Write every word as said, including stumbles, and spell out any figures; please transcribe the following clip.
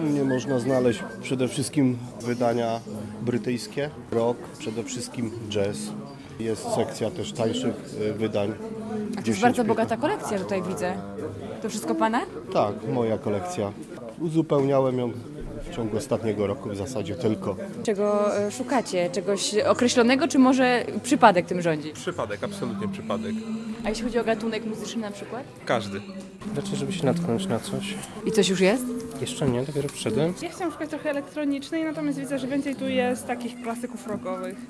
U mnie można znaleźć przede wszystkim wydania brytyjskie, rock, przede wszystkim jazz. Jest sekcja też tańszych y, wydań. A to jest bardzo bogata kolekcja, że tutaj widzę. To wszystko pana? Tak, moja kolekcja. Uzupełniałem ją w ciągu ostatniego roku w zasadzie tylko. Czego e, szukacie? Czegoś określonego, czy może przypadek tym rządzi? Przypadek, absolutnie przypadek. A jeśli chodzi o gatunek muzyczny na przykład? Każdy. Raczej, żeby się natknąć na coś. I coś już jest? Jeszcze nie, dopiero przyszedłem. Ja chciałam szukać trochę elektronicznej, natomiast widzę, że więcej tu jest takich klasyków rockowych.